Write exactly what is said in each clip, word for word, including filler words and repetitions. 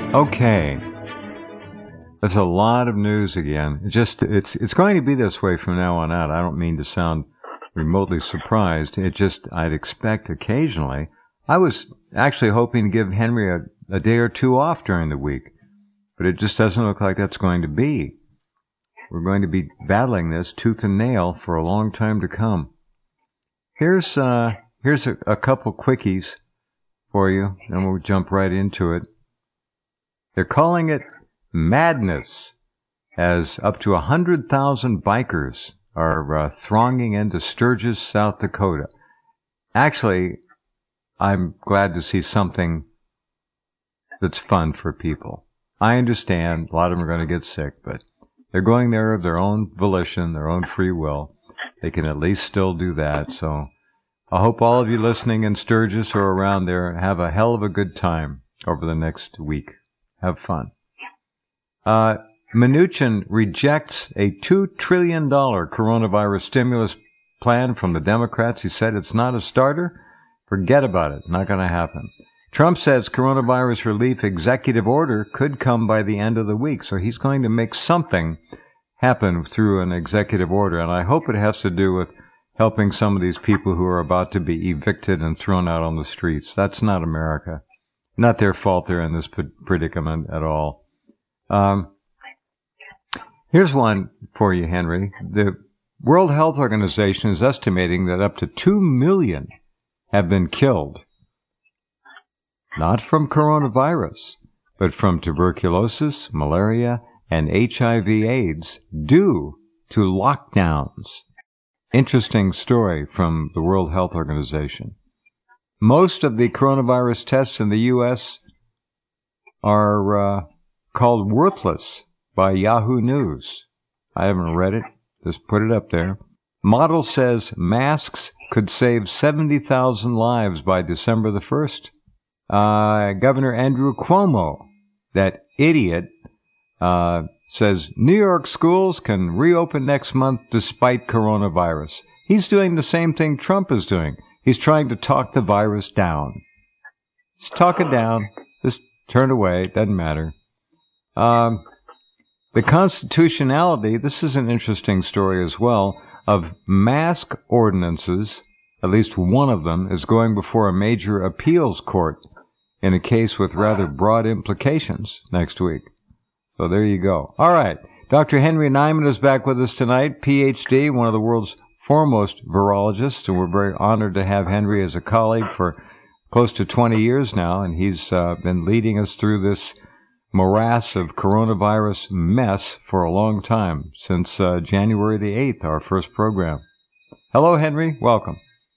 Okay. There's a lot of news again. It just it's it's going to be this way from now on out. I don't mean to sound remotely surprised. It just I'd expect occasionally. I was actually hoping to give Henry a, a day or two off during the week, but it just doesn't look like that's going to be. We're going to be battling this tooth and nail for a long time to come. Here's uh here's a, a couple quickies for you, and we'll jump right into it. They're calling it madness, as up to one hundred thousand bikers are uh, thronging into Sturgis, South Dakota. Actually, I'm glad to see something that's fun for people. I understand a lot of them are going to get sick, but they're going there of their own volition, their own free will. They can at least still do that. So I hope all of you listening in Sturgis or around there have a hell of a good time over the next week. Have fun. Uh, Mnuchin rejects a two trillion dollars coronavirus stimulus plan from the Democrats. He said it's not a starter. Forget about it. Not going to happen. Trump says coronavirus relief executive order could come by the end of the week. So he's going to make something happen through an executive order. And I hope it has to do with helping some of these people who are about to be evicted and thrown out on the streets. That's not America. Not their fault they're in this predicament at all. Um, here's one for you, Henry. The World Health Organization is estimating that up to two million have been killed, not from coronavirus, but from tuberculosis, malaria, and H I V AIDS due to lockdowns. Interesting story from the World Health Organization. Most of the coronavirus tests in the U S are uh, called worthless by Yahoo News. I haven't read it. Just put it up there. Model says masks could save seventy thousand lives by December the first. Uh, Governor Andrew Cuomo, that idiot, uh, says New York schools can reopen next month despite coronavirus. He's doing the same thing Trump is doing. He's trying to talk the virus down. Just talk it down. Just turn away. Doesn't matter. Um, the constitutionality, this is an interesting story as well, of mask ordinances, at least one of them, is going before a major appeals court in a case with rather broad implications next week. So there you go. All right. Doctor Henry Nyman is back with us tonight, P H D, one of the world's foremost virologists, and we're very honored to have Henry as a colleague for close to twenty years now, and he's uh, been leading us through this morass of coronavirus mess for a long time, since uh, January the eighth, our first program. Hello, Henry. Welcome.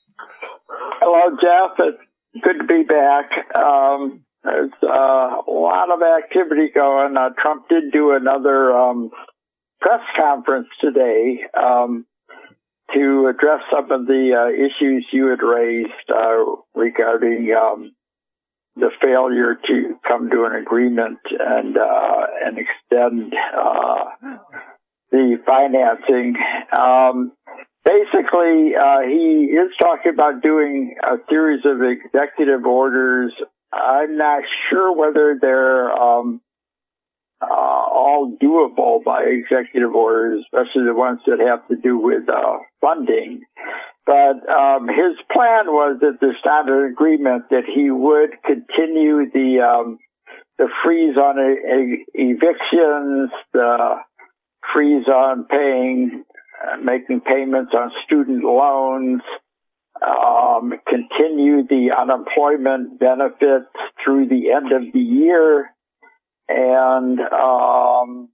Hello, Jeff. It's good to be back. Um, there's uh, a lot of activity going. Uh, Trump did do another um, press conference today um, to address some of the uh, issues you had raised uh, regarding um, the failure to come to an agreement and uh, and extend uh, the financing. Um, basically, uh, he is talking about doing a series of executive orders. I'm not sure whether they're um, uh, all doable by executive orders, especially the ones that have to do with uh, funding. But um, his plan was that there's not an agreement that he would continue the um, the freeze on a, a evictions, the freeze on paying, uh, making payments on student loans, um, continue the unemployment benefits through the end of the year, and um,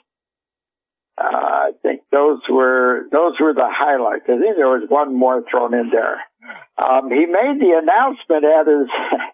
Uh, I think those were those were the highlights. I think there was one more thrown in there. Um, he made the announcement at his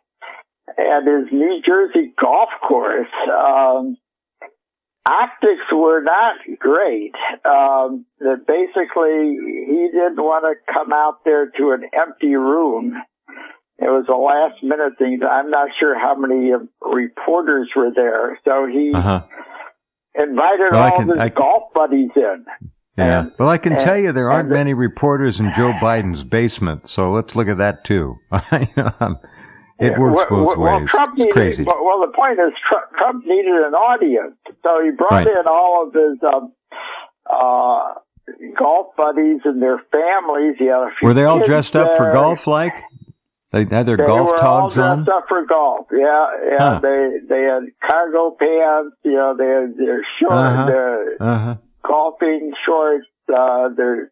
at his New Jersey golf course. Um, optics were not great. Um, that basically he didn't want to come out there to an empty room. It was a last minute thing. I'm not sure how many uh, reporters were there, so he. Uh-huh. Invited well, all can, of his I, golf buddies in. Yeah. And, well, I can and, tell you there aren't the, many reporters in Joe Biden's basement, so let's look at that too. It works both well, well, ways. Trump it's needed, crazy. Well, well, the point is Trump, Trump needed an audience, so he brought right. in all of his um, uh, golf buddies and their families. He had a few Were they all kids dressed up for there. golf, like? They had their they golf were togs all on? dressed up for golf. Yeah, yeah. Huh. They they had cargo pants. You know, they had their short, Uh-huh. their Uh-huh. golfing shorts, uh, their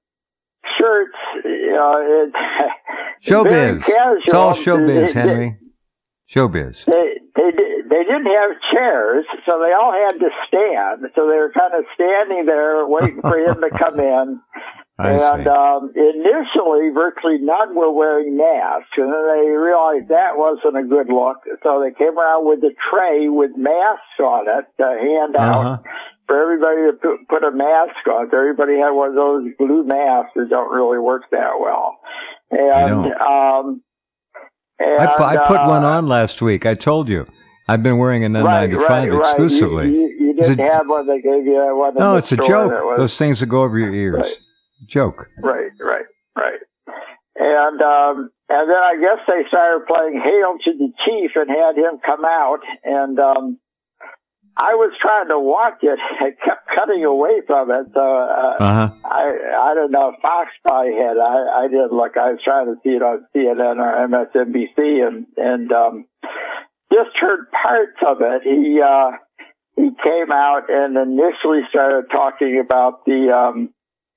shirts. You know, it, very Showbiz. casual. It's all showbiz, They- they- Henry. Showbiz. They they di- they didn't have chairs, so they all had to stand. So they were kind of standing there waiting for him to come in. I and see. um, initially, virtually none were wearing masks, and then they realized that wasn't a good look. So they came around with a tray with masks on it to hand out Uh-huh. for everybody to put, put a mask on. So everybody had one of those blue masks that don't really work that well. And um, and, I, pu- I put uh, one on last week. I told you. I've been wearing an N ninety-five right, right, exclusively. Right. You, you, you didn't It's a- have one. They gave you one. No, in the it's a store joke. that was- Those things that go over your ears. Right. Joke. Right, right, right. And um, and then I guess they started playing Hail to the Chief and had him come out. And um, I was trying to watch it. I kept cutting away from it. So uh, Uh-huh. I I don't know. Fox probably had. I I didn't look. I was trying to see it on C N N or M S N B C, and and um, just heard parts of it. He uh, he came out and initially started talking about the. Um,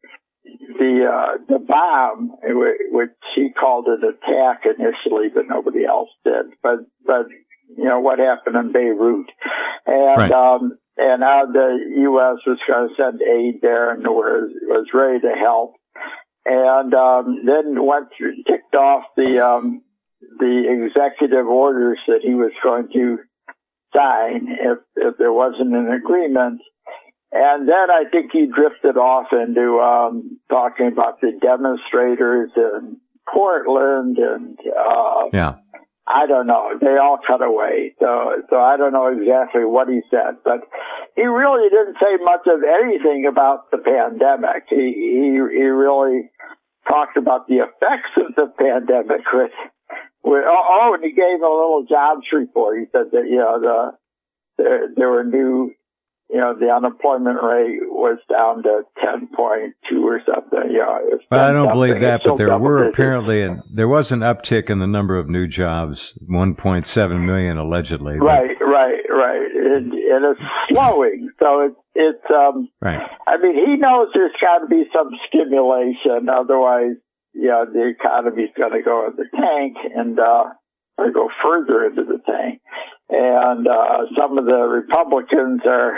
The uh, the bomb, which he called an attack initially, but nobody else did. But but you know what happened in Beirut, and Right. um, and how the U S was going to send aid there and was was ready to help, and um, then went through, ticked off the um, the executive orders that he was going to sign if if there wasn't an agreement. And then I think he drifted off into um, talking about the demonstrators in Portland, and uh, Yeah. I don't know. They all cut away, so so I don't know exactly what he said, but he really didn't say much of anything about the pandemic. He he he really talked about the effects of the pandemic. With, with oh, oh, and he gave a little jobs report. He said that you know the there, there were new. You know, the unemployment rate was down to ten point two or something. You know, it's But I don't believe something. that, It's but still there double were digits. apparently, an, there was an uptick in the number of new jobs, one point seven million allegedly. But- Right, right, right. And, and it's slowing. So it's, it's, um, Right. I mean, he knows there's got to be some stimulation. Otherwise, you know, the economy's going to go in the tank and, uh, or go further into the tank. And, uh, some of the Republicans are,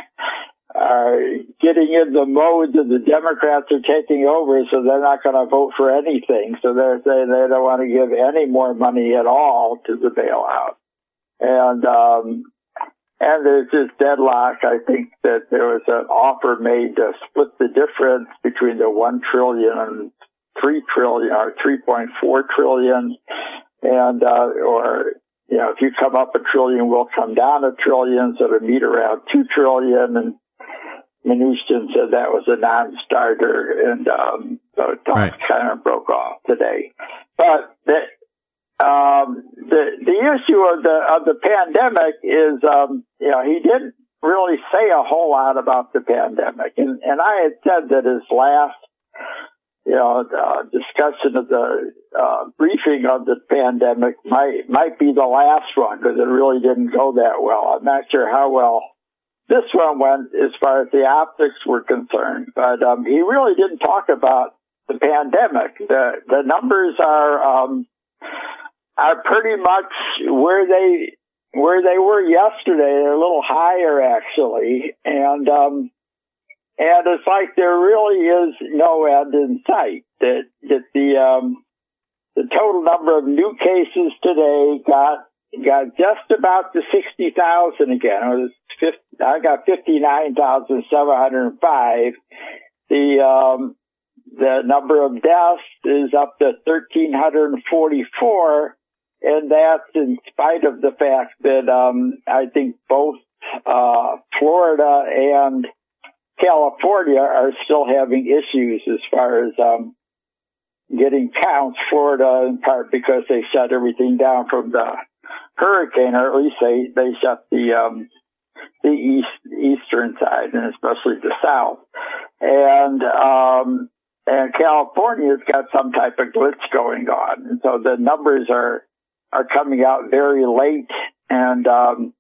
are getting in the mode that the Democrats are taking over, so they're not going to vote for anything. So they're saying they don't want to give any more money at all to the bailout. And, um, and there's this deadlock. I think that there was an offer made to split the difference between the one trillion and three trillion or three point four trillion. And, uh, or, you know, if you come up a trillion, we'll come down a trillion, so to meet around two trillion. And Mnuchin said that was a non-starter. And, um, so talks Right. kind of broke off today. But the, um, the, the issue of the, of the pandemic is, um, you know, he didn't really say a whole lot about the pandemic. And, and I had said that his last, you know, uh, discussion of the uh, briefing of the pandemic might might be the last one because it really didn't go that well. I'm not sure how well this one went as far as the optics were concerned, but um, he really didn't talk about the pandemic. The the numbers are um, are pretty much where they where they were yesterday. They're a little higher actually, and um, And it's like there really is no end in sight. That that the um, the total number of new cases today got got just about to sixty thousand again. It was fifty, I got fifty nine thousand seven hundred five. The um, the number of deaths is up to thirteen hundred forty four, and that's in spite of the fact that um, I think both uh, Florida and California are still having issues as far as, um, getting counts. Florida, in part because they shut everything down from the hurricane, or at least they they shut the um, the east eastern side, and especially the south. And um, and California's got some type of glitch going on, and so the numbers are are coming out very late, and um,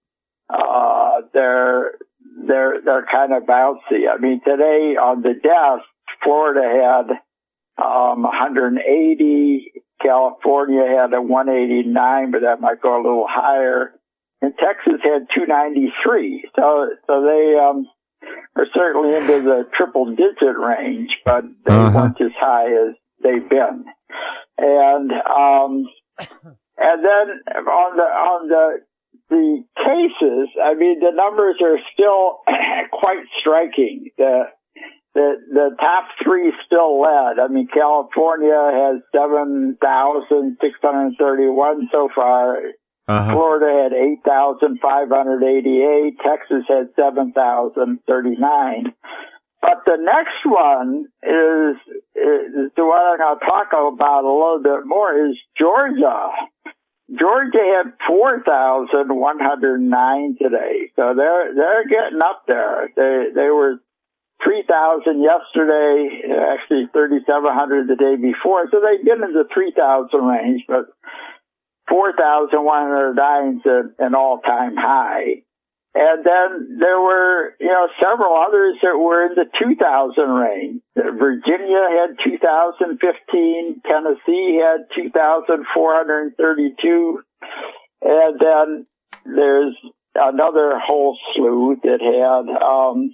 uh, they're they're they're kind of bouncy. I mean, today on the deaths, Florida had um, one hundred eighty. California had a one eighty-nine, but that might go a little higher. And Texas had two ninety-three. So, so they, um, are certainly into the triple digit range, but they uh-huh. weren't as high as they've been. And, um, and then on the, on the, the cases, I mean, the numbers are still quite striking. The, The the top three still led. I mean, California has seven thousand six hundred thirty-one so far. Uh-huh. Florida had eight thousand five hundred eighty-eight. Texas had seven thousand thirty-nine. But the next one is, is the one I'm going to talk about a little bit more is Georgia. Georgia had four thousand one hundred nine today. So they're they're getting up there. They they were three thousand yesterday, actually thirty-seven hundred the day before. So they've been in the three thousand range, but four thousand one hundred nine is an all-time high. And then there were, you know, several others that were in the two thousand range. Virginia had two thousand fifteen, Tennessee had two thousand four hundred thirty-two, and then there's another whole slew that had, um,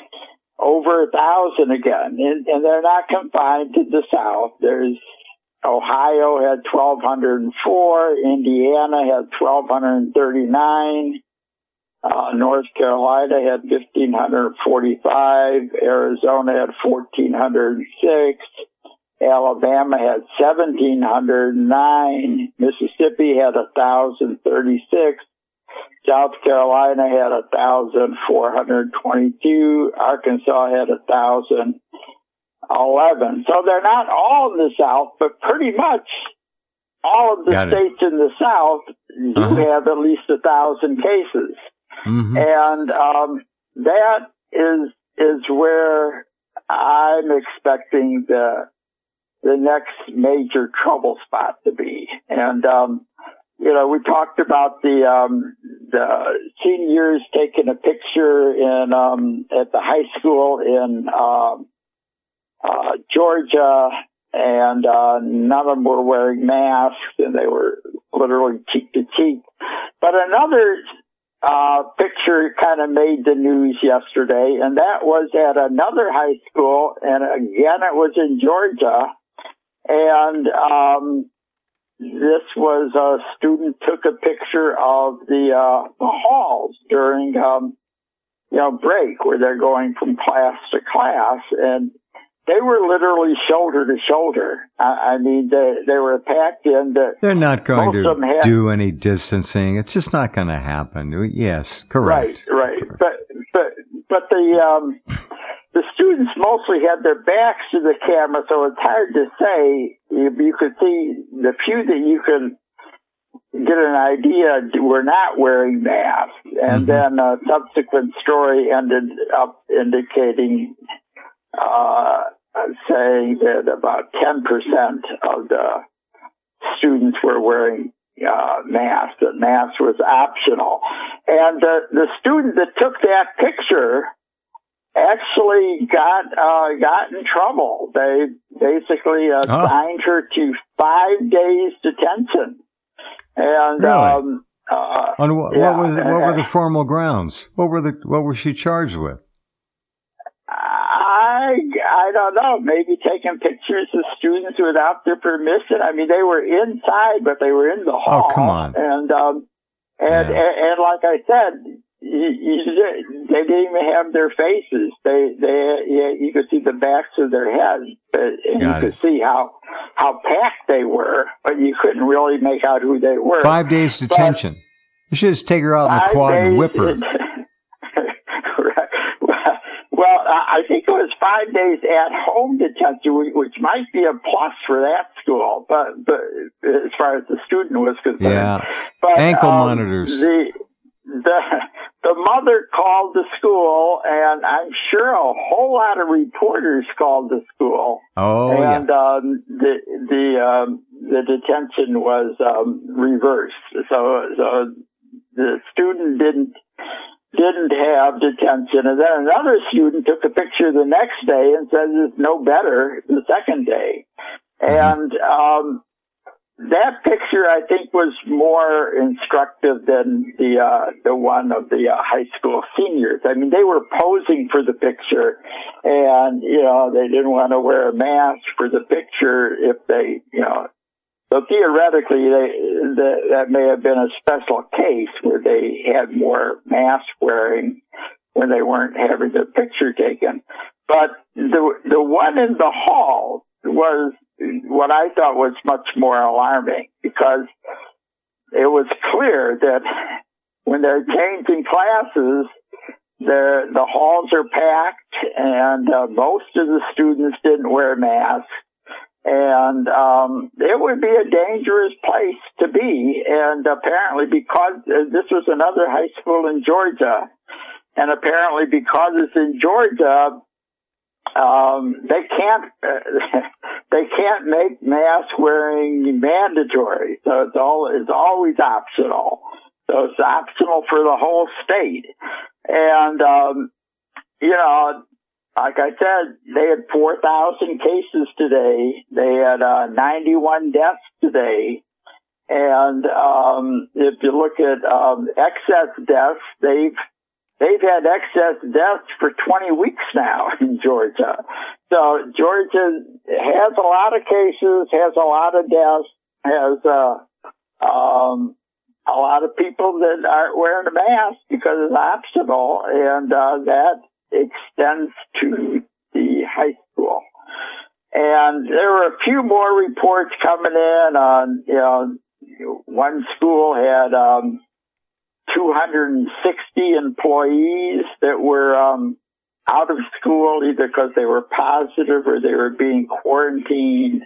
over a thousand again, and, and they're not confined to the South. There's Ohio had twelve oh four, Indiana had twelve thirty-nine, uh, North Carolina had fifteen forty-five, Arizona had fourteen oh six, Alabama had seventeen oh nine, Mississippi had one thousand thirty-six, South Carolina had one thousand four hundred twenty-two. Arkansas had one thousand eleven. So they're not all in the South, but pretty much all of the Got states it. in the South do uh-huh. have at least one thousand cases. Mm-hmm. And um, that is is where I'm expecting the the next major trouble spot to be. And um You know, we talked about the um, the seniors taking a picture in um, at the high school in um, uh, Georgia, and uh, none of them were wearing masks, and they were literally cheek to cheek. But another uh, picture kind of made the news yesterday, and that was at another high school, and again it was in Georgia, and um, this was a student took a picture of the, uh, the halls during, um, you know, break where they're going from class to class, and they were literally shoulder to shoulder. I, I mean, they, they were packed in. The, they're not going to had, do any distancing. It's just not going to happen. Yes, correct. Right, right. Correct. But, but, but the, um, the students mostly had their backs to the camera, so it's hard to say. You, you could see the few that you can get an idea were not wearing masks. And mm-hmm. then a subsequent story ended up indicating, uh, saying that about ten percent of the students were wearing uh, masks, that masks was optional. And the, the student that took that picture actually got uh, got in trouble. They basically assigned oh. her to five days detention. And really? um, uh, On what, yeah, what was what were the formal grounds? What were the what was she charged with? I I don't know. Maybe taking pictures of students without their permission. I mean, they were inside, but they were in the hall. Oh, come on. And um, and, yeah. and and like I said, You, you, they didn't even have their faces. They, they, yeah, you could see the backs of their heads, but, and Got you it. could see how, how packed they were, but you couldn't really make out who they were. Five days detention. But you should just take her out in the quad and whip her. It, right. Well, I think it was five days at home detention, which might be a plus for that school, but, but as far as the student was concerned. Yeah. But, ankle um, monitors. The, the, the mother called the school, and I'm sure a whole lot of reporters called the school. Oh, and, yeah. um, the, the, um, the detention was, um, reversed. So, so the student didn't, didn't have detention. And then another student took a picture the next day and says it's no better the second day. And, um, that picture, I think, was more instructive than the uh, the one of the uh, high school seniors. I mean, they were posing for the picture, and you know they didn't want to wear a mask for the picture if they, you know. So theoretically, they, the, that may have been a special case where they had more mask wearing when they weren't having the picture taken. But the the one in the hall was what I thought was much more alarming, because it was clear that when they're changing classes, the the halls are packed, and uh, most of the students didn't wear masks, and um, it would be a dangerous place to be. And apparently, because uh, this was another high school in Georgia, and apparently because it's in Georgia, Um, they can't, uh, they can't make mask wearing mandatory. So it's all, it's always optional. So it's optional for the whole state. And, um, you know, like I said, they had four thousand cases today. They had, uh, ninety-one deaths today. And, um, if you look at, um, excess deaths, they've, They've had excess deaths for twenty weeks now in Georgia. So Georgia has a lot of cases, has a lot of deaths, has uh, um, a lot of people that aren't wearing a mask because it's optional, and uh, that extends to the high school. And there were a few more reports coming in on, you know, one school had um, two hundred sixty employees that were um, out of school either because they were positive or they were being quarantined.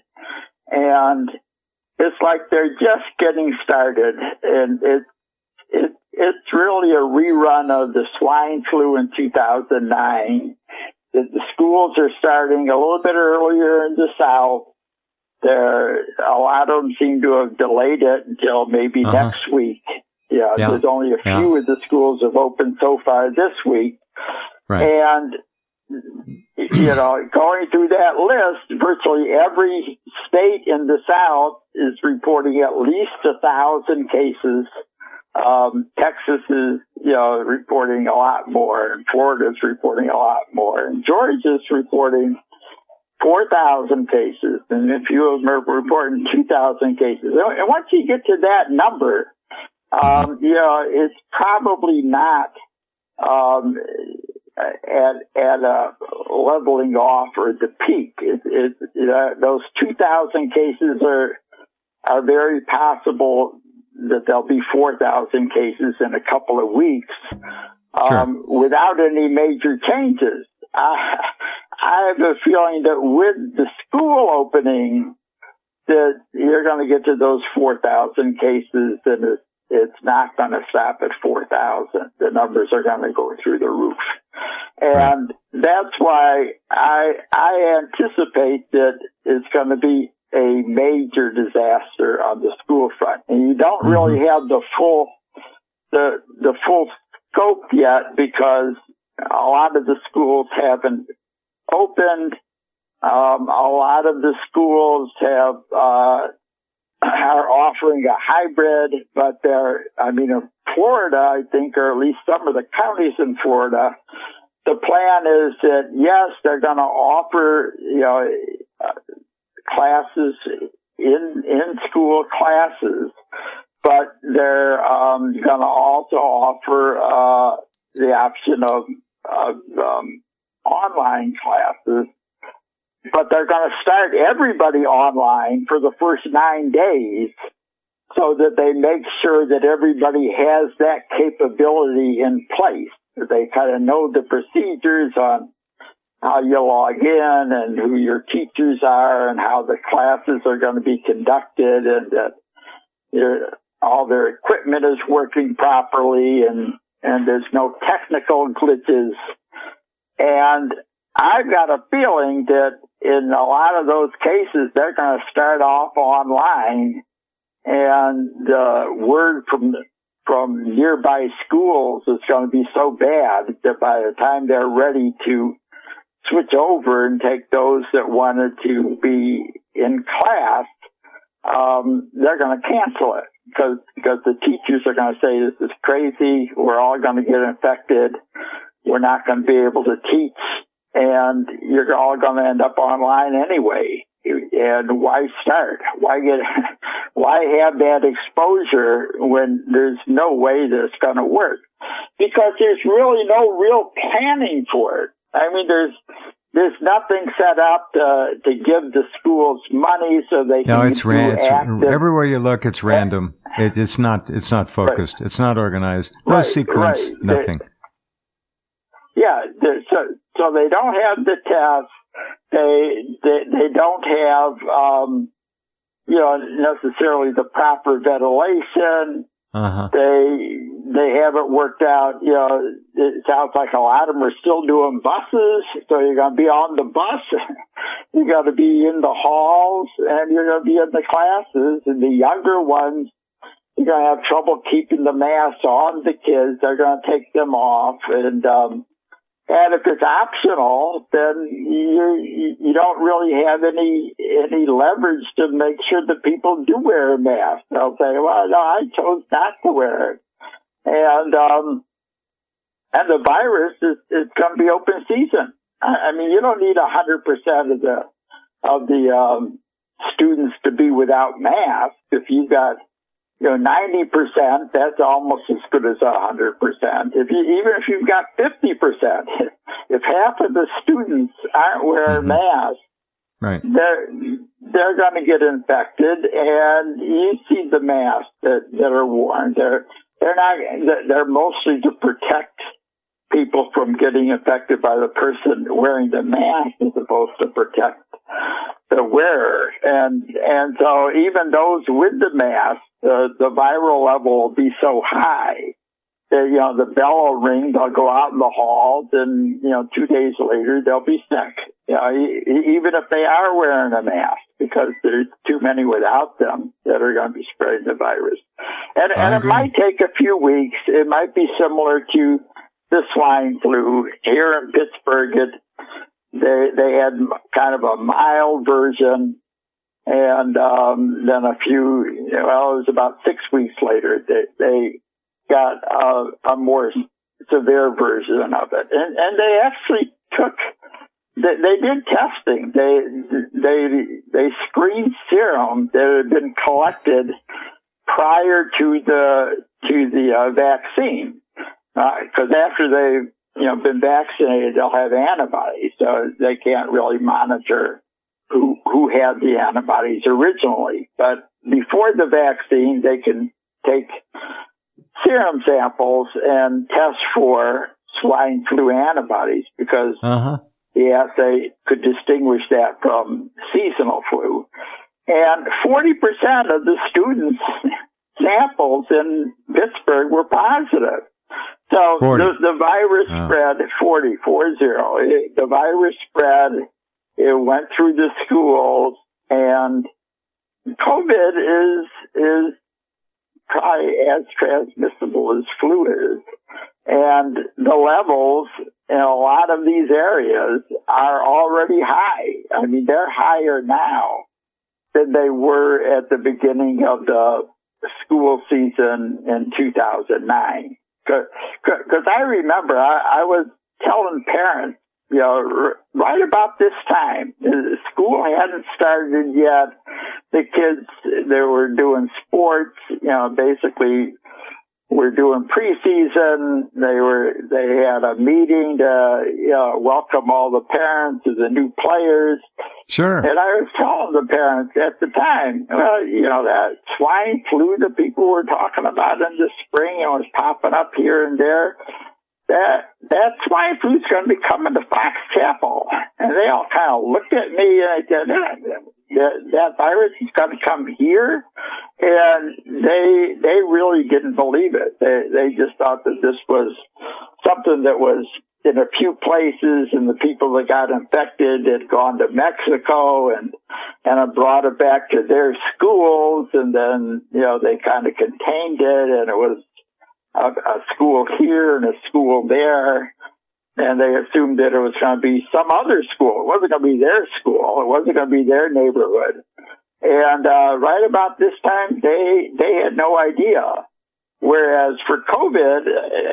And it's like they're just getting started. And it, it, it's really a rerun of the swine flu in two thousand nine. The, the schools are starting a little bit earlier in the South. There, a lot of them seem to have delayed it until maybe uh-huh. next week. Yeah, yeah, there's only a few yeah. of the schools have opened so far this week. Right. And, you know, going through that list, virtually every state in the South is reporting at least a thousand cases. Um, Texas is, you know, reporting a lot more, and Florida's reporting a lot more, and Georgia's reporting four thousand cases, and a few of them are reporting two thousand cases. And once you get to that number, Um, you know, it's probably not, um, at, at a leveling off or the peak. It, it, uh, those two thousand cases are, are very possible that there'll be four thousand cases in a couple of weeks, um, sure. without any major changes. I, I have a feeling that with the school opening, that you're going to get to those four thousand cases, and it's, it's not going to stop at four thousand. The numbers are going to go through the roof. And right. that's why I, I anticipate that it's going to be a major disaster on the school front. And you don't mm-hmm. really have the full, the, the full scope yet, because a lot of the schools haven't opened. Um, a lot of the schools have, uh, are offering a hybrid, but they're, I mean, in Florida, I think, or at least some of the counties in Florida, the plan is that, yes, they're going to offer, you know, uh, classes in, in school classes, but they're, um, going to also offer, uh, the option of, of, um, online classes. But they're going to start everybody online for the first nine days so that they make sure that everybody has that capability in place. They kind of know the procedures on how you log in and who your teachers are and how the classes are going to be conducted and that your, all their equipment is working properly and, and there's no technical glitches. And I've got a feeling that in a lot of those cases, they're going to start off online and the word from from nearby schools is going to be so bad that by the time they're ready to switch over and take those that wanted to be in class, um, they're going to cancel it because because the teachers are going to say this is crazy. We're all going to get infected. We're not going to be able to teach, and you're all going to end up online anyway. And why start? Why get? Why have that exposure when there's no way that it's going to work? Because there's really no real planning for it. I mean, there's there's nothing set up to, to give the schools money so they no, can it's do ran. It's, active. everywhere you look, it's random. It, it's not. It's not focused. Right. It's not organized. No right, sequence. Right. Nothing. They, yeah. So so they don't have the tests. They they they don't have um, you know necessarily the proper ventilation. Uh-huh. They they haven't worked out. You know, it sounds like a lot of them are still doing buses. So you're going to be on the bus. You're going to be in the halls, and you're going to be in the classes. And the younger ones, you're going to have trouble keeping the masks on the kids. They're going to take them off, and um, and if it's optional, then you you don't really have any any leverage to make sure that people do wear a mask. They'll say, "Well, no, I chose not to wear it," and um, and the virus is, is going to be open season. I mean, you don't need a hundred percent of the of the um, students to be without masks. If you've got you know, ninety percent, that's almost as good as one hundred percent. If you, even if you've got fifty percent, if half of the students aren't wearing mm-hmm. masks, right. they're, they're going to get infected, and you see the masks that, that are worn. They're, they're not, they're mostly to protect people from getting infected by the person wearing the mask as opposed to protect the wearer. And, and so even those with the mask, the, the viral level will be so high that, you know, the bell will ring, they'll go out in the halls, and, you know, two days later, they'll be sick. You know, even if they are wearing a mask, because there's too many without them that are going to be spreading the virus. And, and it might take a few weeks. It might be similar to the swine flu. Here in Pittsburgh, it, they, they had kind of a mild version. And um, then a few, well, it was about six weeks later, they, they got a, a more severe version of it. And, and they actually took, they, they did testing. They, they, they screened serum that had been collected prior to the, to the uh, vaccine. Because uh, after they've, you know, been vaccinated, they'll have antibodies, so they can't really monitor who who had the antibodies originally. But before the vaccine, they can take serum samples and test for swine flu antibodies because uh-huh. the assay could distinguish that from seasonal flu. And forty percent of the students' samples in Pittsburgh were positive. So the, the virus oh. spread forty, four zero. It, the virus spread. It went through the schools, and COVID is is probably as transmissible as flu is. And the levels in a lot of these areas are already high. I mean, they're higher now than they were at the beginning of the school season in two thousand nine. Because I remember I, I was telling parents, you know, right about this time, school hadn't started yet. The kids, they were doing sports, you know, basically were doing preseason. They were, they had a meeting to, you know, welcome all the parents as the new players. Sure. And I was telling the parents at the time, well, you know, that swine flu that people were talking about in the spring, it was popping up here and there. that that swine flu's going to be coming to Fox Chapel. And they all kind of looked at me and I said, that, that virus is going to come here. And they they really didn't believe it. They they just thought that this was something that was in a few places, and the people that got infected had gone to Mexico and and had brought it back to their schools, and then, you know, they kind of contained it, and it was a, a school here and a school there, and they assumed that it was going to be some other school. It wasn't going to be their school. It wasn't going to be their neighborhood. And uh, right about this time, they they had no idea. Whereas for COVID,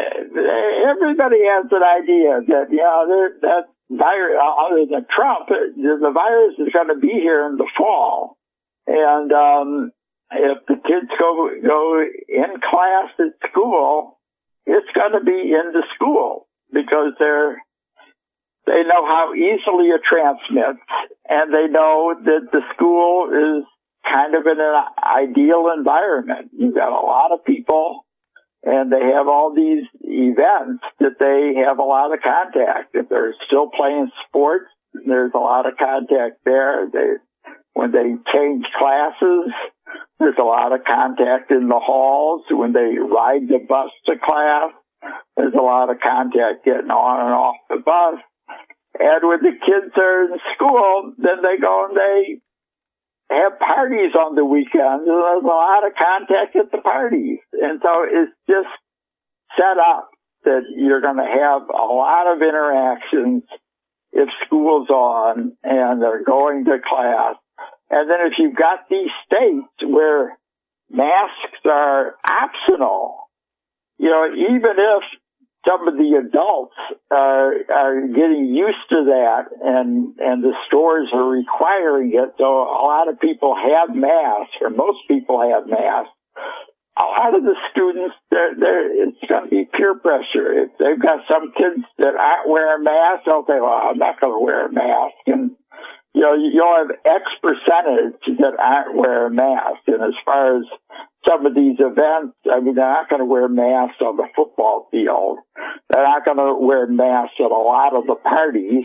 everybody has an idea that, you know, that virus, other than Trump, the virus is going to be here in the fall. And um, if the kids go go in class at school, it's going to be in the school because they're they know how easily it transmits, and they know that the school is kind of in an ideal environment. You've got a lot of people, and they have all these events that they have a lot of contact. If they're still playing sports, there's a lot of contact there. They, when they change classes, there's a lot of contact in the halls. When they ride the bus to class, there's a lot of contact getting on and off the bus. And when the kids are in school, then they go and they have parties on the weekends, and there's a lot of contact at the parties. And so it's just set up that you're going to have a lot of interactions if school's on and they're going to class. And then if you've got these states where masks are optional, you know, even if some of the adults are, are getting used to that, and, and the stores are requiring it, so a lot of people have masks, or most people have masks. A lot of the students, they're, they're, it's going to be peer pressure. If they've got some kids that aren't wearing masks, they'll say, well, I'm not going to wear a mask. And, you know, you'll have X percentage that aren't wearing masks. And as far as some of these events, I mean, they're not going to wear masks on the football field. They're not going to wear masks at a lot of the parties.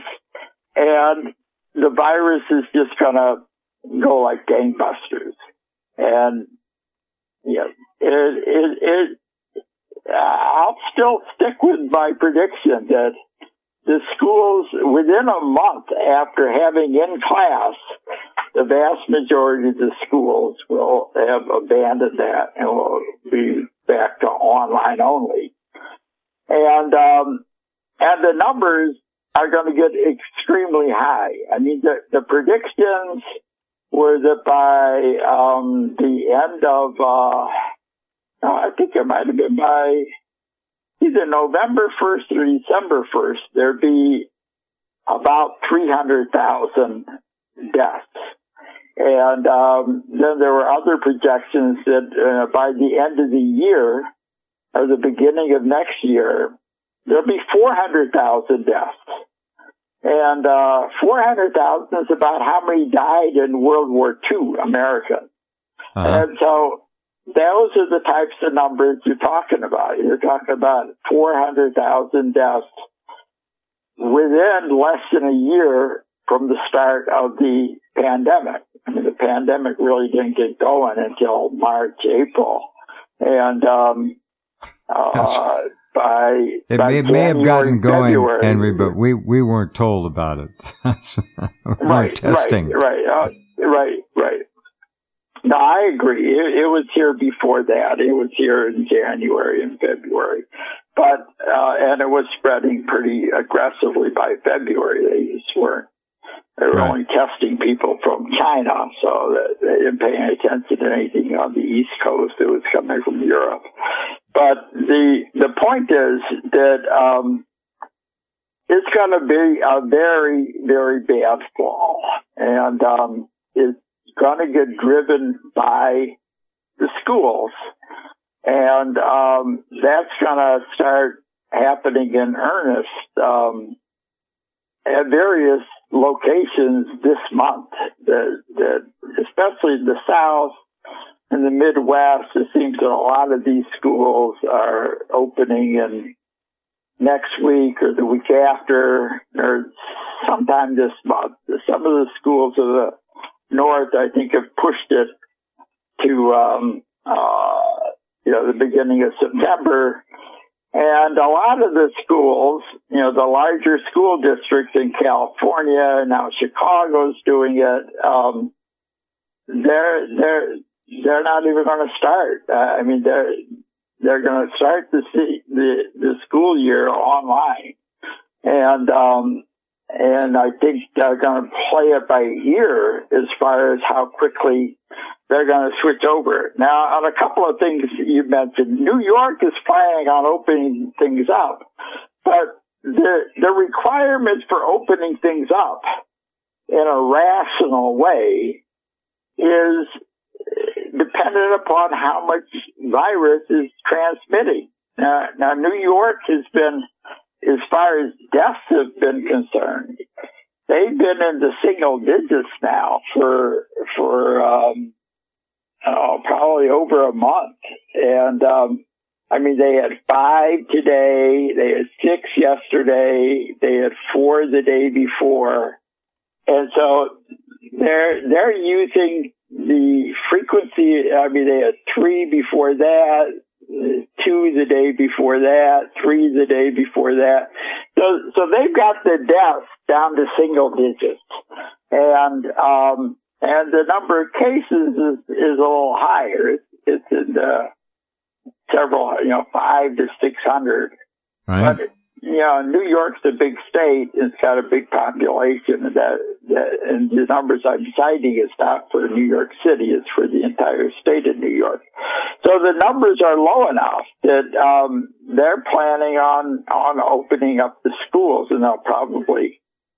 And the virus is just going to go like gangbusters. And, you know, it, it, it, I'll still stick with my prediction that the schools, within a month after having in class, the vast majority of the schools will have abandoned that and will be back to online only. And, um, and the numbers are going to get extremely high. I mean, the, the predictions were that by, um, the end of, uh, I think it might have been by either November first or December first, there'd be about three hundred thousand deaths. And um, then there were other projections that uh, by the end of the year, or the beginning of next year, there'll be four hundred thousand deaths. And uh, four hundred thousand is about how many died in World War Two, Americans. Uh-huh. And so those are the types of numbers you're talking about. You're talking about four hundred thousand deaths within less than a year from the start of the pandemic. I mean, the pandemic really didn't get going until March, April. And um, uh, by, it by may, it may have gotten going, February, Henry, but we, we weren't told about it. we weren't right, testing. Right, right, uh, right, right. No, I agree. It, it was here before that. It was here in January and February. But, uh, and it was spreading pretty aggressively by February. They just weren't, they were right. only testing people from China, so that they didn't pay any attention to anything on the East Coast. It was coming from Europe. But the, the point is that, um, it's going to be a very, very bad fall. And, um, it's going to get driven by the schools. And um, that's going to start happening in earnest um, at various locations this month. The, the, especially the South and the Midwest, it seems that a lot of these schools are opening in next week or the week after or sometime this month. Some of the schools of the north, I think, have pushed it to, um, uh, you know, the beginning of September. And a lot of the schools, you know, the larger school districts in California, now Chicago's doing it, um, they're, they're, they're not even going to start. Uh, I mean, they're, they're going to start the, the, the school year online. And, um, and I think they're going to play it by ear as far as how quickly they're going to switch over. Now, on a couple of things you mentioned, New York is planning on opening things up, but the, the requirements for opening things up in a rational way is dependent upon how much virus is transmitting. Now, now New York has been, as far as deaths have been concerned, they've been in the single digits now for, for, um, oh, probably over a month. And, um, I mean, they had five today, they had six yesterday, they had four the day before. And so they're, they're using the frequency. I mean, they had three before that, two the day before that, three the day before that. So, so they've got the deaths down to single digits. And, um, and the number of cases is, is a little higher. It's, it's in the several, you know, five to six hundred. Right. But, you know, New York's a big state. It's got a big population, and that, that, and the numbers I'm citing is not for New York City. It's for the entire state of New York. So the numbers are low enough that um, they're planning on on opening up the schools, and they'll probably,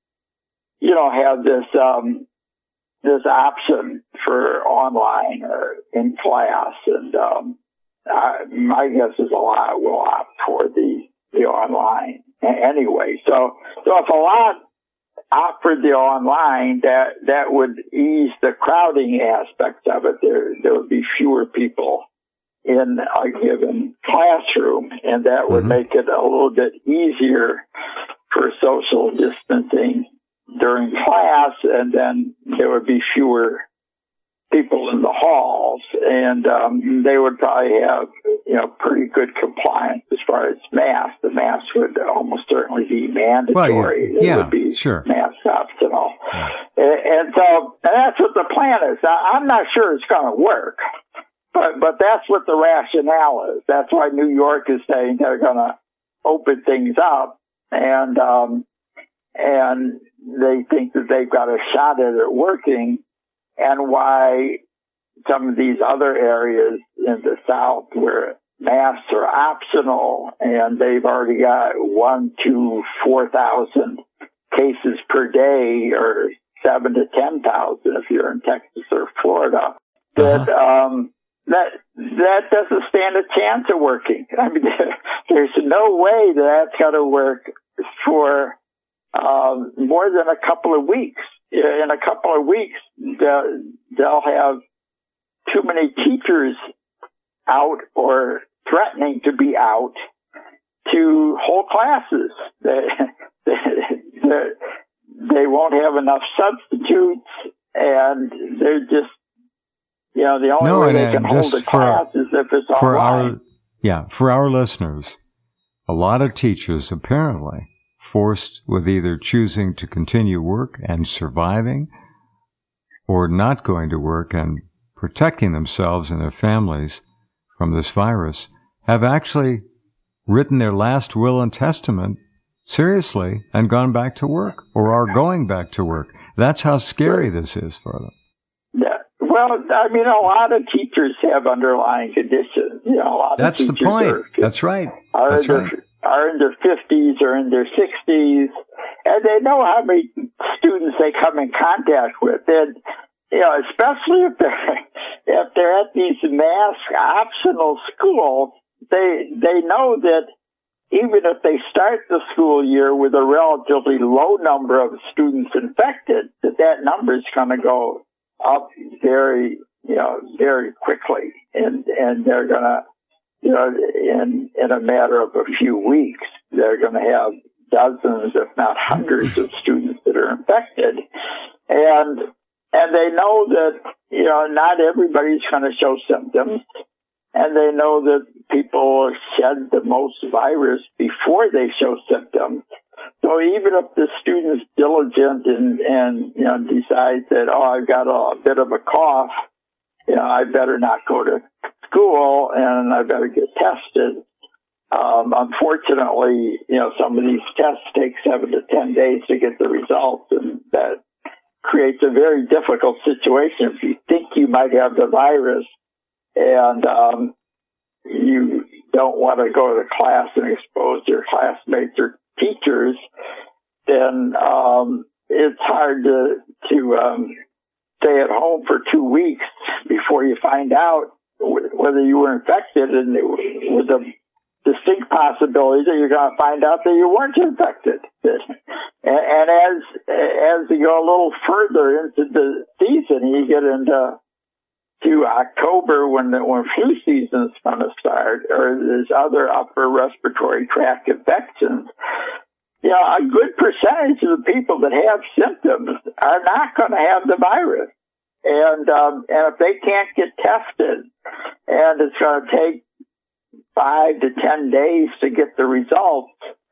you know, have this um, this option for online or in class. And um, I, my guess is a lot will opt for the the online anyway. So, so if a lot offered the online, that that would ease the crowding aspects of it. There there would be fewer people in a given classroom, and that would mm-hmm. make it a little bit easier for social distancing during class, and then there would be fewer people in the halls, and um, they would probably have, you know, pretty good compliance as far as masks. The masks would almost certainly be mandatory. Well, yeah, it would be sure. Mask optional. Yeah. And, and so and that's what the plan is. Now, I'm not sure it's going to work, but but that's what the rationale is. That's why New York is saying they're going to open things up, and um, and they think that they've got a shot at it working. And why some of these other areas in the South where masks are optional and they've already got one to four thousand cases per day, or seven to ten thousand if you're in Texas or Florida, that uh-huh. um, that that doesn't stand a chance of working. I mean, there's no way that that's going to work for um, more than a couple of weeks. In a couple of weeks, they'll, they'll have too many teachers out or threatening to be out to hold classes. They, they, they won't have enough substitutes, and they're just, you know, the only no, way and, they can hold a class our, is if it's online. For our, yeah, for our listeners, a lot of teachers apparently forced with either choosing to continue work and surviving, or not going to work and protecting themselves and their families from this virus, have actually written their last will and testament seriously and gone back to work, or are going back to work. That's how scary this is for them. Yeah. Well, I mean, a lot of teachers have underlying conditions. You know, a lot That's of the teachers point. Are, That's right. Are That's their, right. are in their fifties or in their sixties, and they know how many students they come in contact with. And, you know, especially if they're, if they're at these mask optional schools, they, they know that even if they start the school year with a relatively low number of students infected, that that number is going to go up very, you know, very quickly. And, and they're going to, you know, in, in a matter of a few weeks, they're going to have dozens, if not hundreds, of students that are infected. And and they know that, you know, not everybody's going to show symptoms. And they know that people shed the most virus before they show symptoms. So even if the student's diligent and, and you know, decides that, oh, I've got a, a bit of a cough, you know, I better not go to school and I better get tested. Um, unfortunately, you know, some of these tests take seven to ten days to get the results, and that creates a very difficult situation. If you think you might have the virus and um, you don't want to go to class and expose your classmates or teachers, then um, it's hard to to um, stay at home for two weeks before you find out w- whether you were infected, and with a distinct possibility that you're going to find out that you weren't infected. And, and as as you go a little further into the season, you get into to October when the when flu season is going to start, or there's other upper respiratory tract infections. You know, a good percentage of the people that have symptoms are not going to have the virus, and um, and if they can't get tested, and it's going to take five to ten days to get the results,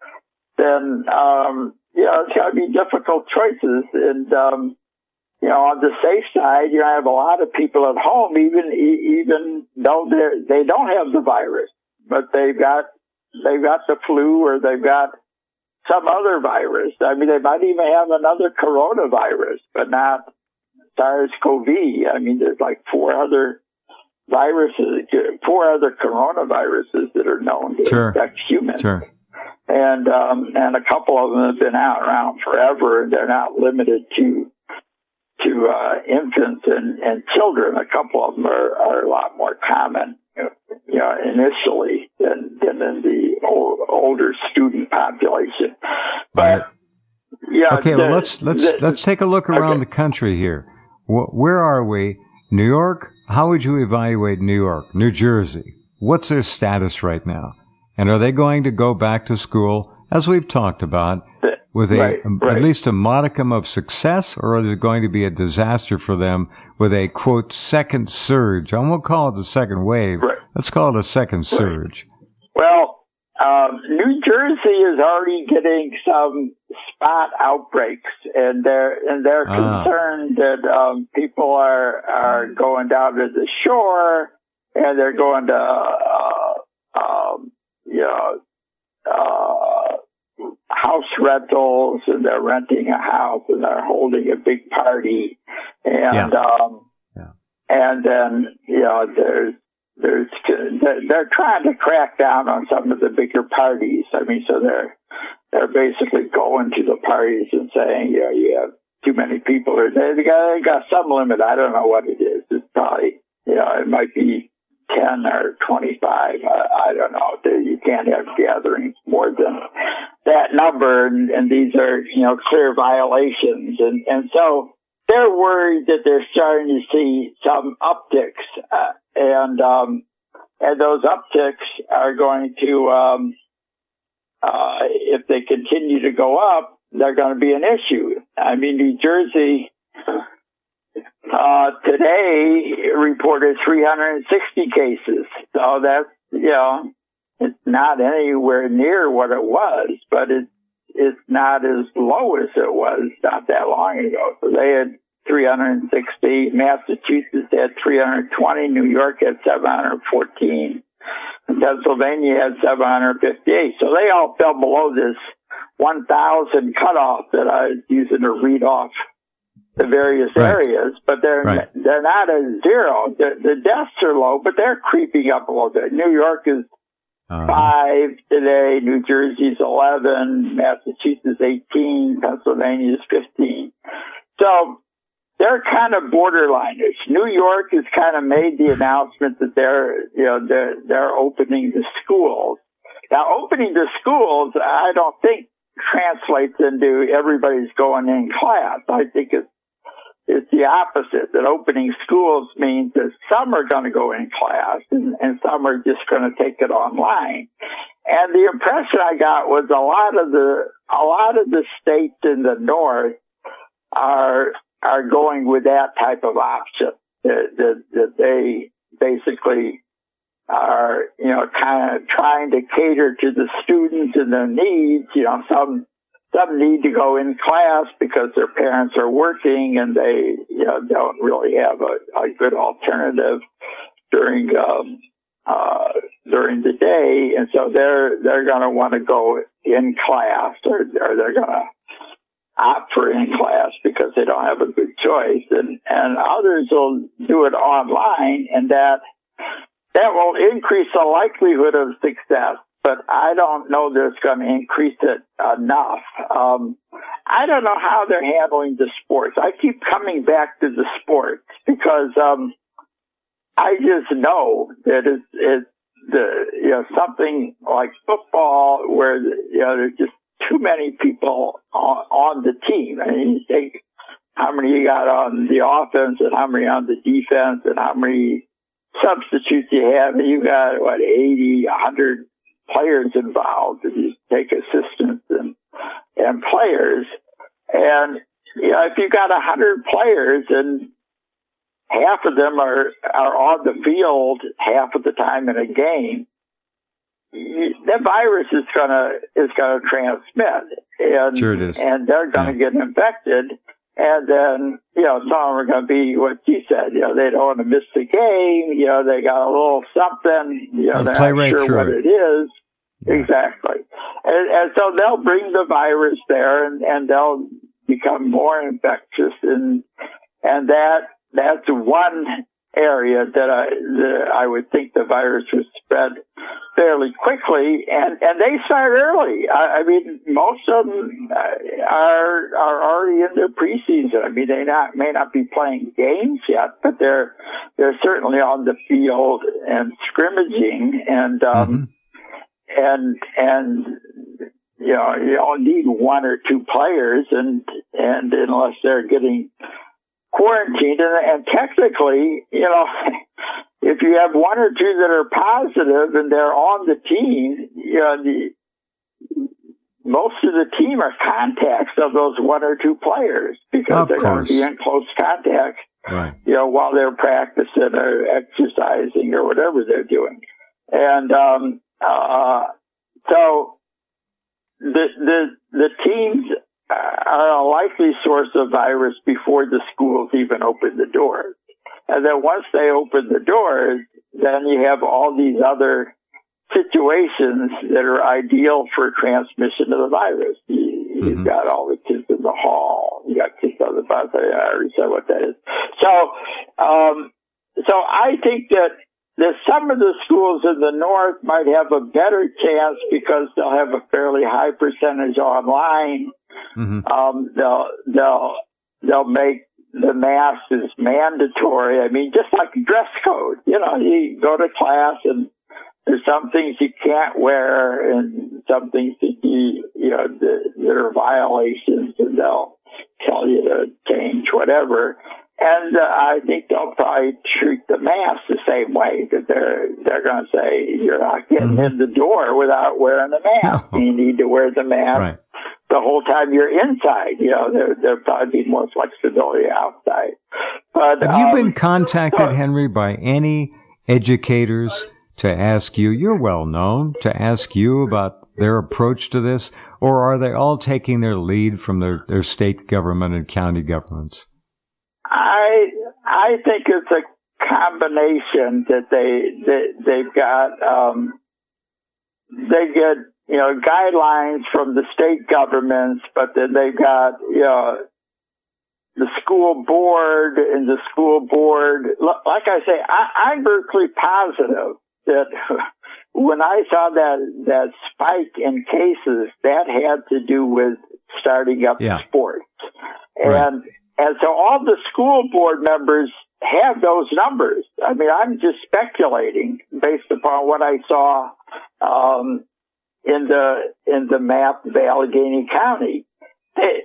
then, um, you know, it's going to be difficult choices. And, um, you know, on the safe side, you have a lot of people at home, even, even though they're, they don't have the virus, but they've got, they've got the flu or they've got some other virus. I mean, they might even have another coronavirus, but not SARS-CoV. I mean, there's like four other viruses, four other coronaviruses that are known to sure. infect humans. Sure. And, um, and a couple of them have been out around forever, and they're not limited to, to, uh, infants and, and children. A couple of them are, are a lot more common, you know, initially than, than in the old, older student population. But, right. yeah. Okay, the, well, let's, let's, the, let's take a look around okay. the country here. Where are we? New York? How would you evaluate New York? New Jersey? What's their status right now? And are they going to go back to school, as we've talked about, with a, right, right. at least a modicum of success, or is it going to be a disaster for them with a, quote, second surge? I won't call it a second wave. Right. Let's call it a second right. surge. Well, um, New Jersey is already getting some spot outbreaks, and they're and they're ah. concerned that um, people are are going down to the shore, and they're going to uh, um, you know uh, house rentals, and they're renting a house, and they're holding a big party, and yeah. um, yeah. and then you know there's. There's, they're trying to crack down on some of the bigger parties. I mean, so they're, they're basically going to the parties and saying, you know, you have too many people, or they got, they got some limit. I don't know what it is. It's probably, you know, it might be ten or twenty-five. I, I don't know. You can't have gatherings more than that number. And, and these are, you know, clear violations. And, and so they're worried that they're starting to see some upticks. Uh, And, um, and those upticks are going to, um, uh, if they continue to go up, they're going to be an issue. I mean, New Jersey, uh, today reported three hundred sixty cases. So that's, you know, it's not anywhere near what it was, but it's, it's not as low as it was not that long ago. So they had three hundred sixty. Massachusetts had three hundred twenty. New York had seven hundred fourteen. And Pennsylvania had seven hundred fifty-eight. So they all fell below this one thousand cutoff that I was using to read off the various right. areas. But they're right. they're not at zero. The, the deaths are low, but they're creeping up a little bit. New York is uh-huh. five today. New Jersey's eleven. Massachusetts eighteen. Pennsylvania's fifteen. So they're kind of borderline-ish. New York has kind of made the announcement that they're, you know, they're, they're opening the schools. Now, opening the schools, I don't think translates into everybody's going in class. I think it's, it's the opposite, that opening schools means that some are going to go in class and, and some are just going to take it online. And the impression I got was a lot of the, a lot of the states in the north are, are going with that type of option, that, that, that they basically are, you know, kind of trying to cater to the students and their needs. You know, some, some need to go in class because their parents are working and they, you know, don't really have a, a good alternative during, um, uh, during the day. And so they're, they're going to want to go in class, or, or they're going to opt for in class because they don't have a good choice. And, and others will do it online, and that, that will increase the likelihood of success, but I don't know that it's going to increase it enough. Um, I don't know how they're handling the sports. I keep coming back to the sports because, um, I just know that it's, it's the, you know, something like football where, you know, there's just too many people on, on the team. I mean, you take how many you got on the offense and how many on the defense and how many substitutes you have, and you got, what, eighty, a hundred players involved. If you take assistants and, and players. And, you know, if you got a hundred players and half of them are, are on the field half of the time in a game, you, the virus is gonna, is gonna transmit. And, sure it is. And they're gonna yeah. get infected. And then, you know, some of them are going to be what you said. You know, they don't want to miss the game. You know, they got a little something. You know, and they're play not right sure through what it. it is. Yeah. Exactly. And, and so they'll bring the virus there, and, and they'll become more infectious. And and that that's one area that I that I would think the virus would spread fairly quickly, and and they start early. I, I mean, most of them are are already in their preseason. I mean, they not may not be playing games yet, but they're they're certainly on the field and scrimmaging, and um, mm-hmm. and and you know, you only need one or two players, and and unless they're getting quarantined, and, and technically, you know, if you have one or two that are positive and they're on the team, you know, the, most of the team are contacts of those one or two players because of they're course. going to be in close contact, right. you know, while they're practicing or exercising or whatever they're doing. And um, uh, so the the the teams are a likely source of virus before the schools even open the doors. And then once they open the doors, then you have all these other situations that are ideal for transmission of the virus. You, you've mm-hmm. got all the kids in the hall. You got kids on the bus. I already said what that is. So, um, so I think that that some of the schools in the north might have a better chance because they'll have a fairly high percentage online. Mm-hmm. Um, they'll, they'll, they'll make the masks mandatory. I mean, just like dress code, you know, you go to class and there's some things you can't wear and some things that you, you know, that are violations, and they'll tell you to change whatever. And uh, I think they'll probably treat the mask the same way, that they're they're going to say you're not getting mm-hmm. in the door without wearing the mask. No. You need to wear the mask right. the whole time you're inside. You know, there there'll probably be more flexibility outside. But have you um, been contacted, so, Henry, by any educators to ask you? You're well known, to ask you about their approach to this, or are they all taking their lead from their, their state government and county governments? I I think it's a combination that they that they've got. Um, they get you know guidelines from the state governments, but then they've got you know the school board, and the school board. Like I say, I, I'm virtually positive that when I saw that that spike in cases, that had to do with starting up yeah. sports, and. Right. And so all the school board members have those numbers. I mean, I'm just speculating based upon what I saw um, in the in the map of Allegheny County. They they've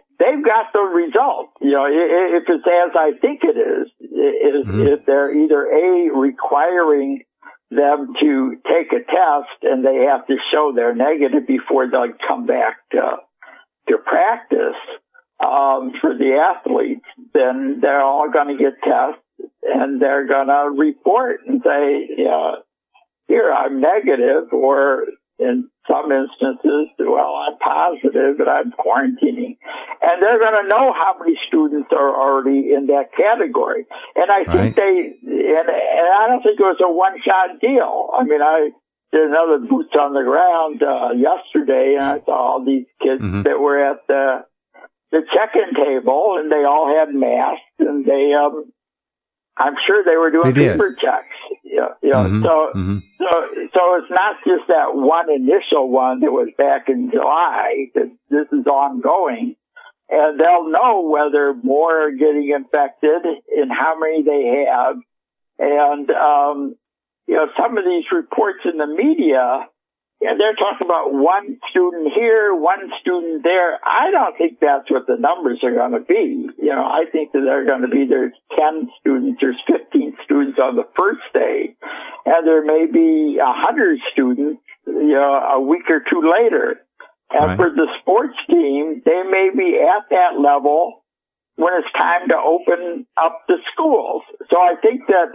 got the result. You know, if it's as I think it is, is mm-hmm. if they're either A, requiring them to take a test and they have to show they're negative before they'll come back to, to practice, um, for the athletes, then they're all going to get tests and they're going to report and say, yeah, here I'm negative, or in some instances, well, I'm positive, but I'm quarantining. And they're going to know how many students are already in that category. And I think right. they, and, and I don't think it was a one-shot deal. I mean, I did another boots on the ground uh, yesterday, and I saw all these kids mm-hmm. that were at the the check-in table, and they all had masks, and they, um, I'm sure they were doing they fever checks. Yeah, you know, mm-hmm. so, mm-hmm. so, so it's not just that one initial one that was back in July. That this is ongoing, and they'll know whether more are getting infected and how many they have. And um, you know, some of these reports in the media, yeah, they're talking about one student here, one student there. I don't think that's what the numbers are going to be. You know, I think that they're going to be there's ten students, there's fifteen students on the first day, and there may be a hundred students, you know, a week or two later. And right. for the sports team, they may be at that level when it's time to open up the schools. So I think that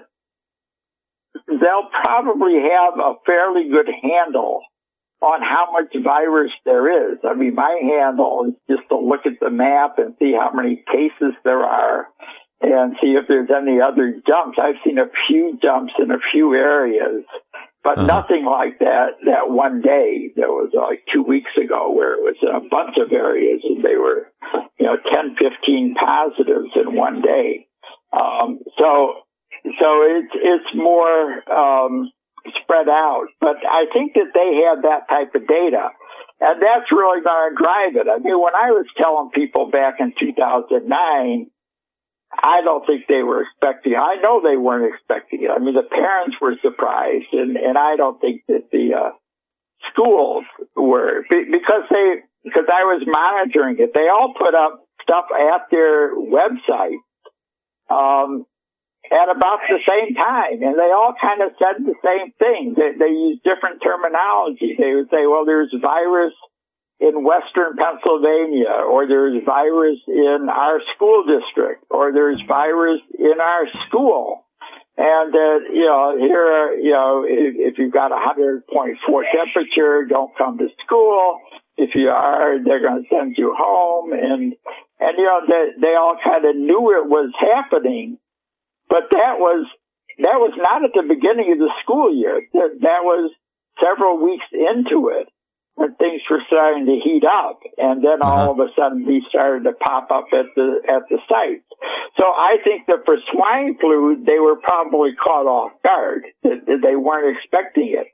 they'll probably have a fairly good handle on how much virus there is. I mean, my handle is just to look at the map and see how many cases there are and see if there's any other jumps. I've seen a few jumps in a few areas, but uh-huh. nothing like that, that one day that was like two weeks ago where it was in a bunch of areas and they were, you know, ten, fifteen positives in one day. Um, so, so it's, it's more, um, spread out, but I think that they have that type of data, and that's really going to drive it. I mean, when I was telling people back in two thousand nine, I don't think they were expecting it. I know they weren't expecting it. I mean, the parents were surprised, and, and I don't think that the uh, schools were, because they, because I was monitoring it. They all put up stuff at their website, um, at about the same time, and they all kind of said the same thing. They, they used different terminology. They would say, well, there's virus in Western Pennsylvania, or there's virus in our school district, or there's virus in our school. And, uh, you know, here, you know, if, if you've got a one hundred point four temperature, don't come to school. If you are, they're going to send you home. And, and you know, they, they all kind of knew it was happening. But that was, that was not at the beginning of the school year. That, that was several weeks into it when things were starting to heat up. And then all uh-huh. of a sudden these started to pop up at the, at the site. So I think that for swine flu, they were probably caught off guard. That, that they weren't expecting it.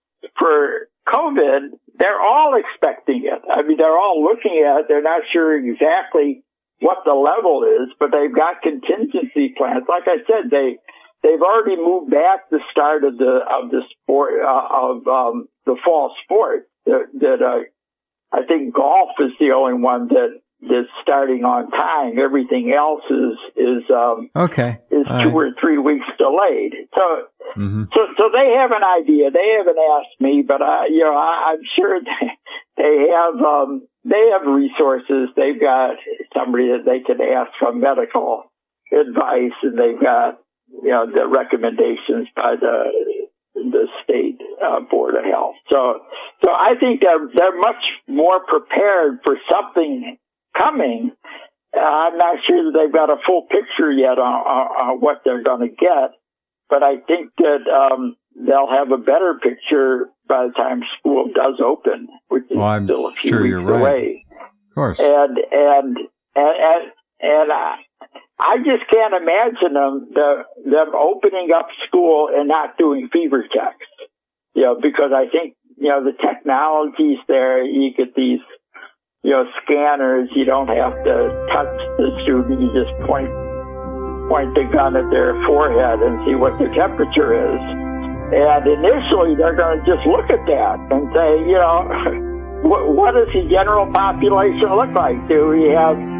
For COVID, they're all expecting it. I mean, they're all looking at it. They're not sure exactly what the level is, but they've got contingency plans. Like I said, they they've already moved back the start of the of the sport uh, of um, the fall sport. That, that uh, I think golf is the only one that that's starting on time. Everything else is is um, okay is All two right. or three weeks delayed. So mm-hmm. so so they have an idea. They haven't asked me, but I you know I, I'm sure they, they have. Um, They have resources. They've got somebody that they can ask for medical advice, and they've got, you know, the recommendations by the the state uh, board of health. So, so I think they're they're much more prepared for something coming. Uh, I'm not sure that they've got a full picture yet on, on, on what they're going to get, but I think that um, they'll have a better picture by the time school does open, which is well, I'm still a few sure weeks you're right. away. Of course. And and and and, and I, I just can't imagine them the, them opening up school and not doing fever checks. You know, because I think you know the technology's there. You get these you know scanners. You don't have to touch the student. You just point point the gun at their forehead and see what their temperature is. And initially, they're going to just look at that and say, you know, what, what does the general population look like? Do we have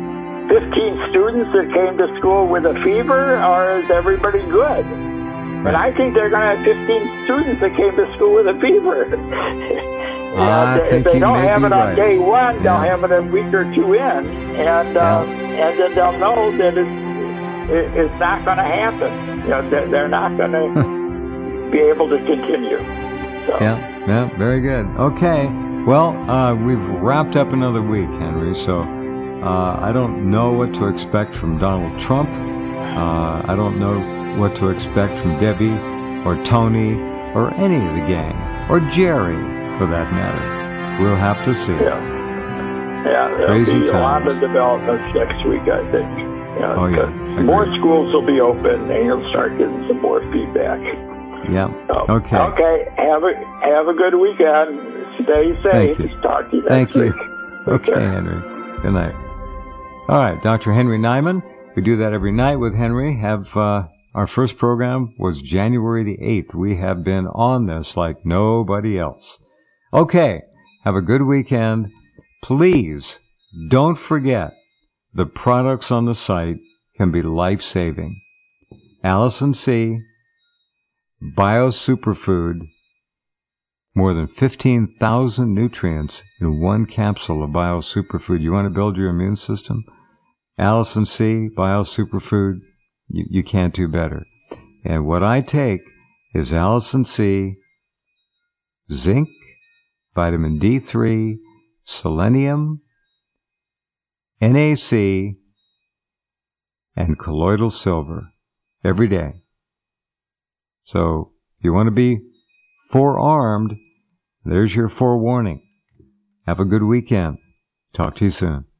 fifteen students that came to school with a fever, or is everybody good? And I think they're going to have fifteen students that came to school with a fever. I if think they you don't may have be it on right. day one, Yeah. they'll have it a week or two in, and uh, Yeah. and then they'll know that it's it, it's not going to happen. You know, they're, they're not going to be able to continue. So. Yeah, yeah, very good. Okay, well, uh, we've wrapped up another week, Henry, so uh, I don't know what to expect from Donald Trump. Uh, I don't know what to expect from Debbie or Tony or any of the gang, or Jerry, for that matter. We'll have to see. Yeah, yeah, there'll Crazy be a lot times. of developments next week, I think. You know, Oh, yeah, because more agreed. schools will be open, and you'll start getting some more feedback. Yeah, So, okay. Okay, have a have a good weekend. Stay safe. Thank you. Talk to you Thank next you. week. Okay, Henry. Good night. All right, Doctor Henry Nyman. We do that every night with Henry. Have uh, our first program was January the eighth. We have been on this like nobody else. Okay, have a good weekend. Please don't forget the products on the site can be life-saving. Allison C, Bio Superfood, more than fifteen thousand nutrients in one capsule of Bio Superfood. You want to build your immune system? Allison C, Bio Superfood, you, you can't do better. And what I take is Allison C, zinc, vitamin D three, selenium, N A C, and colloidal silver every day. So if you want to be forearmed, there's your forewarning. Have a good weekend. Talk to you soon.